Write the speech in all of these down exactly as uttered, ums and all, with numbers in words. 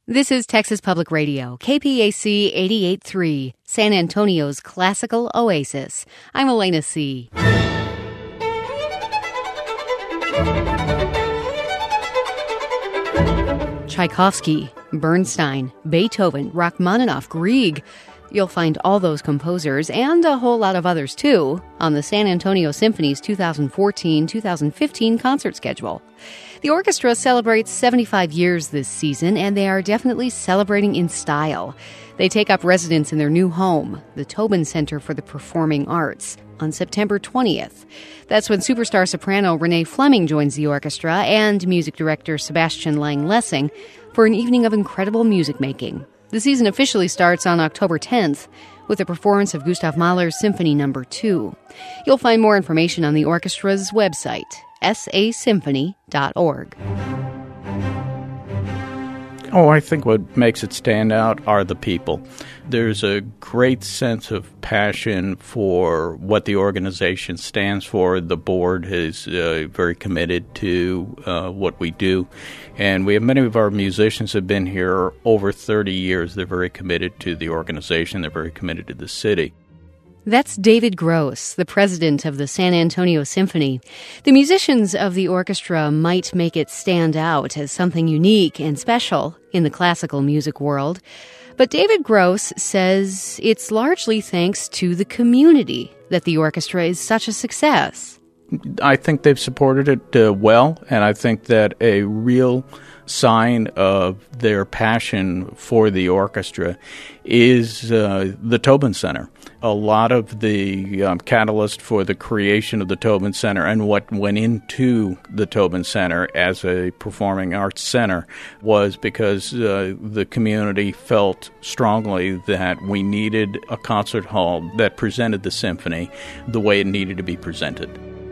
This is Texas Public Radio, K P A C eighty-eight point three, San Antonio's classical oasis. I'm Elena C. Tchaikovsky, Bernstein, Beethoven, Rachmaninoff, Grieg. You'll find all those composers and a whole lot of others, too, on the San Antonio Symphony's two thousand fourteen to two thousand fifteen concert schedule. The orchestra celebrates seventy-five years this season, and they are definitely celebrating in style. They take up residence in their new home, the Tobin Center for the Performing Arts, on September twentieth. That's when superstar soprano Renee Fleming joins the orchestra and music director Sebastian Lang-Lessing for an evening of incredible music making. The season officially starts on October tenth with a performance of Gustav Mahler's Symphony Number two. You'll find more information on the orchestra's website, s a symphony dot org. Oh, I think what makes it stand out are the people. There's a great sense of passion for what the organization stands for. The board is uh, very committed to uh, what we do. And we have many of our musicians have been here over thirty years. They're very committed to the organization. They're very committed to the city. That's David Gross, the president of the San Antonio Symphony. The musicians of the orchestra might make it stand out as something unique and special in the classical music world. But David Gross says it's largely thanks to the community that the orchestra is such a success. I think they've supported it uh, well, and I think that a real sign of their passion for the orchestra is uh, the Tobin Center. A lot of the um, catalyst for the creation of the Tobin Center and what went into the Tobin Center as a performing arts center was because uh, the community felt strongly that we needed a concert hall that presented the symphony the way it needed to be presented.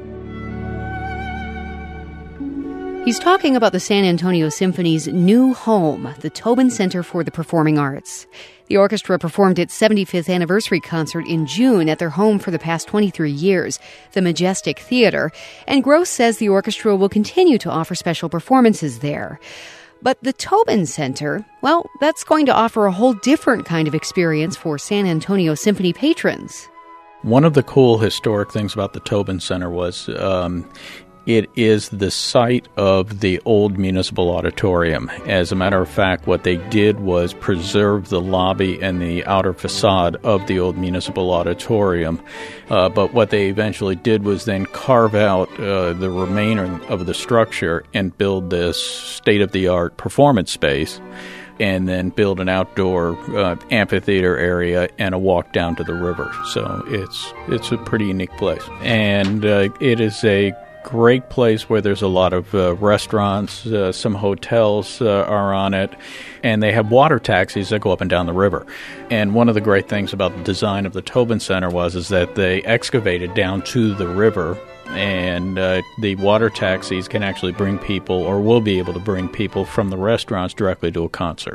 He's talking about the San Antonio Symphony's new home, the Tobin Center for the Performing Arts. The orchestra performed its seventy-fifth anniversary concert in June at their home for the past twenty-three years, the Majestic Theater, and Gross says the orchestra will continue to offer special performances there. But the Tobin Center, well, that's going to offer a whole different kind of experience for San Antonio Symphony patrons. One of the cool historic things about the Tobin Center was um, it is the site of the old municipal auditorium. As a matter of fact, what they did was preserve the lobby and the outer facade of the old municipal auditorium. Uh, but what they eventually did was then carve out uh, the remainder of the structure and build this state-of-the-art performance space, and then build an outdoor uh, amphitheater area and a walk down to the river. So it's it's a pretty unique place. And uh, it is a great place where there's a lot of uh, restaurants, uh, some hotels uh, are on it, and they have water taxis that go up and down the river. And one of the great things about the design of the Tobin Center was is that they excavated down to the river, and uh, the water taxis can actually bring people, or will be able to bring people from the restaurants directly to a concert.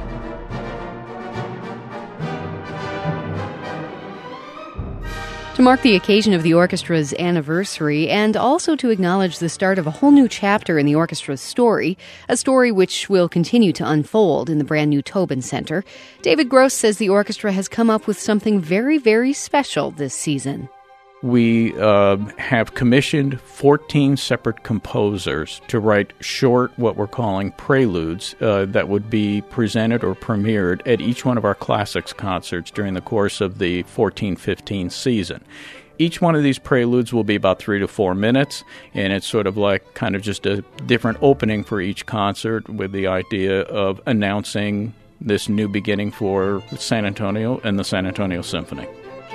To mark the occasion of the orchestra's anniversary and also to acknowledge the start of a whole new chapter in the orchestra's story, a story which will continue to unfold in the brand new Tobin Center, David Gross says the orchestra has come up with something very, very special this season. We uh, have commissioned fourteen separate composers to write short, what we're calling preludes, uh, that would be presented or premiered at each one of our classics concerts during the course of the fourteen fifteen season. Each one of these preludes will be about three to four minutes, and it's sort of like kind of just a different opening for each concert with the idea of announcing this new beginning for San Antonio and the San Antonio Symphony.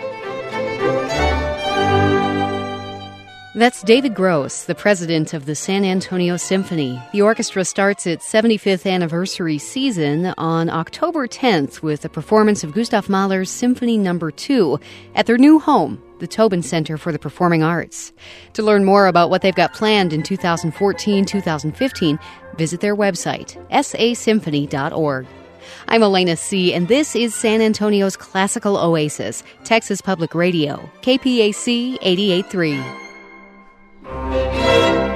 That's David Gross, the president of the San Antonio Symphony. The orchestra starts its seventy-fifth anniversary season on October tenth with a performance of Gustav Mahler's Symphony Number two at their new home, the Tobin Center for the Performing Arts. To learn more about what they've got planned in two thousand fourteen to two thousand fifteen, visit their website, s a symphony dot org. I'm Elena C., and this is San Antonio's classical oasis, Texas Public Radio, K P A C eighty-eight point three.